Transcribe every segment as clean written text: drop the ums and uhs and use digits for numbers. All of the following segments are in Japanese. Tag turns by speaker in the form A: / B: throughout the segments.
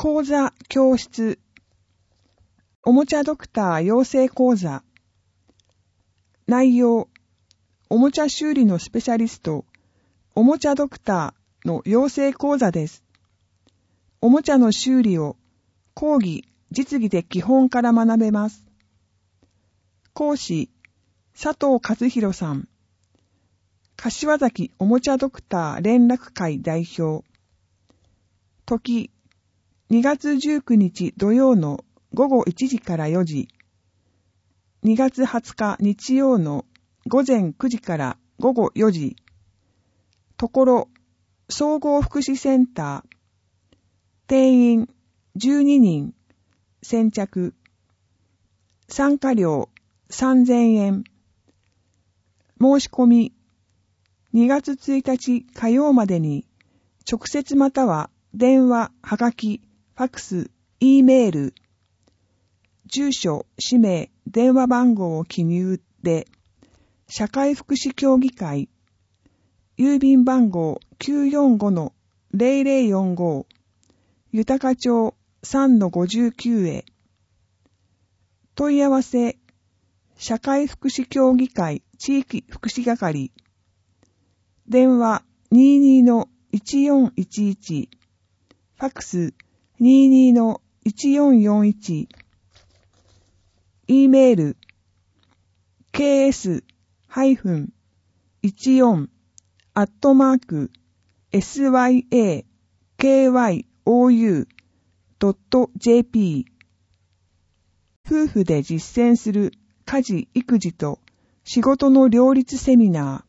A: 講座教室おもちゃドクター養成講座内容おもちゃ修理のスペシャリストおもちゃドクターの養成講座です。おもちゃの修理を講義実技で基本から学べます。講師佐藤和弘さん、柏崎おもちゃドクター連絡会代表。時2月19日土曜の午後1時から4時、2月20日日曜の午前9時から午後4時、ところ総合福祉センター、定員12人、先着、参加料3000円、申し込み2月1日火曜までに直接または電話、はがき、ファックス、Eメール、住所、氏名、電話番号を記入で、社会福祉協議会、郵便番号 945-0045、豊町 3-59 へ。問い合わせ、社会福祉協議会地域福祉係、電話 22-1411、ファックス 22-1441、Eメール ks-14-syakyou.jp 夫婦で実践する家事・育児と仕事の両立セミナ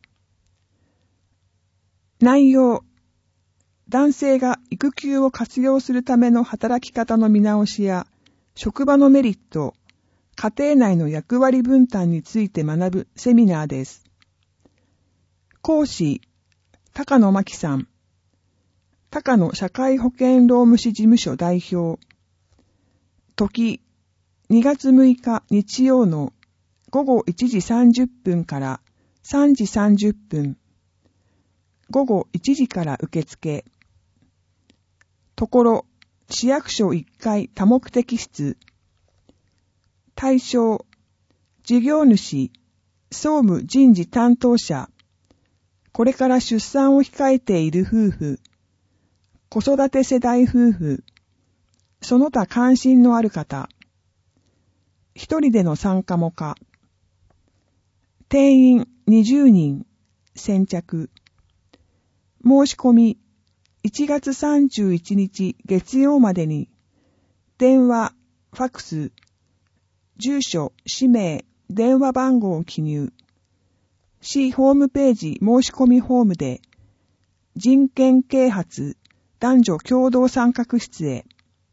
A: ー。内容、男性が育休を活用するための働き方の見直しや職場のメリット、家庭内の役割分担について学ぶセミナーです。講師、高野真紀さん、高野社会保険労務士事務所代表。時、2月6日日曜の午後1時30分から3時30分、午後1時から受付。ところ、市役所1階多目的室。対象、事業主、総務人事担当者、これから出産を控えている夫婦、子育て世代夫婦、その他関心のある方、一人での参加も可。定員20人、先着。申し込み、1月31日月曜までに、電話、ファックス、住所、氏名、電話番号を記入。市ホームページ申し込みフォームで、人権啓発男女共同参画室へ。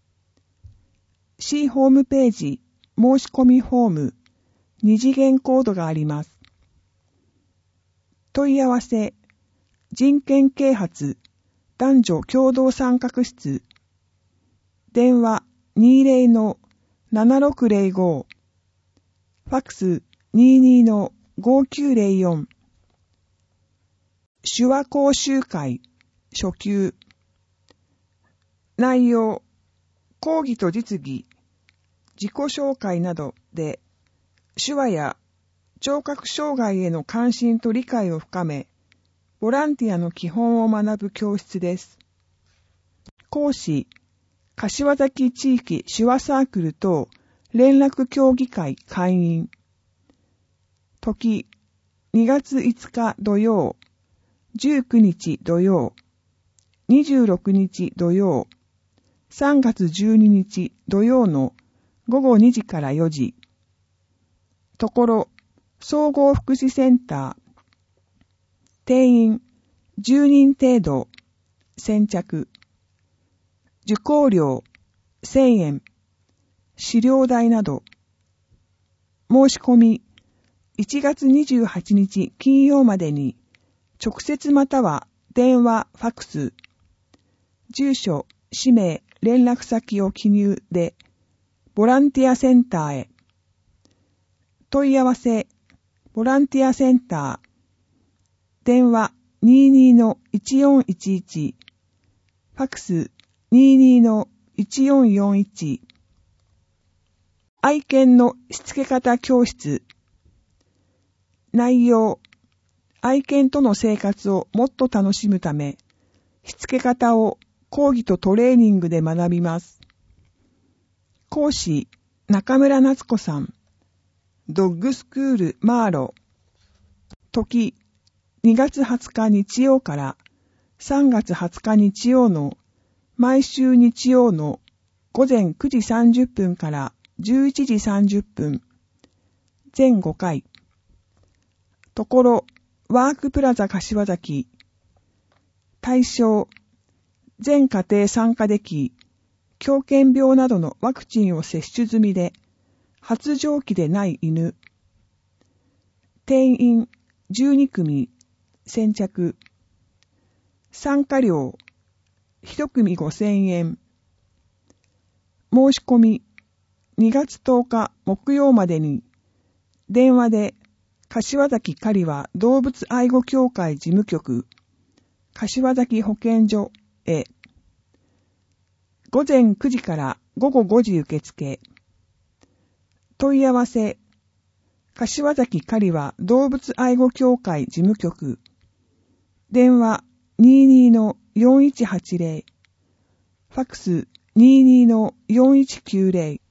A: 市ホームページ申し込みフォーム、2次元コードがあります。問い合わせ、人権啓発男女共同参画室。電話20-7605。ファックス 22-5904。手話講習会初級。内容、講義と実技、自己紹介などで手話や聴覚障害への関心と理解を深め、ボランティアの基本を学ぶ教室です。講師、柏崎地域手話サークル等連絡協議会会員。時、2月5日土曜、19日土曜、26日土曜、3月12日土曜の午後2時から4時。ところ、総合福祉センター。定員10人程度、先着。受講料1000円、資料代など。申し込み1月28日金曜までに直接または電話、ファックス、住所、氏名、連絡先を記入でボランティアセンターへ。問い合わせ、ボランティアセンター、電話 22-1411、ファックス 1441。愛犬のしつけ方教室。内容、愛犬との生活をもっと楽しむため、しつけ方を講義とトレーニングで学びます。講師、中村夏子さん。ドッグスクールマーロ。時、2月20日日曜から3月20日日曜の毎週日曜の午前9時30分から11時30分。全5回。ところ、ワークプラザ柏崎。対象、全家庭参加でき、狂犬病などのワクチンを接種済みで、発情期でない犬。定員12組、先着。参加料、1組5000円。申し込み、2月10日木曜までに、電話で、柏崎刈羽動物愛護協会事務局、柏崎保健所へ。午前9時から午後5時受付。問い合わせ、柏崎刈羽動物愛護協会事務局。電話 22-4180。ファックス 22-4190。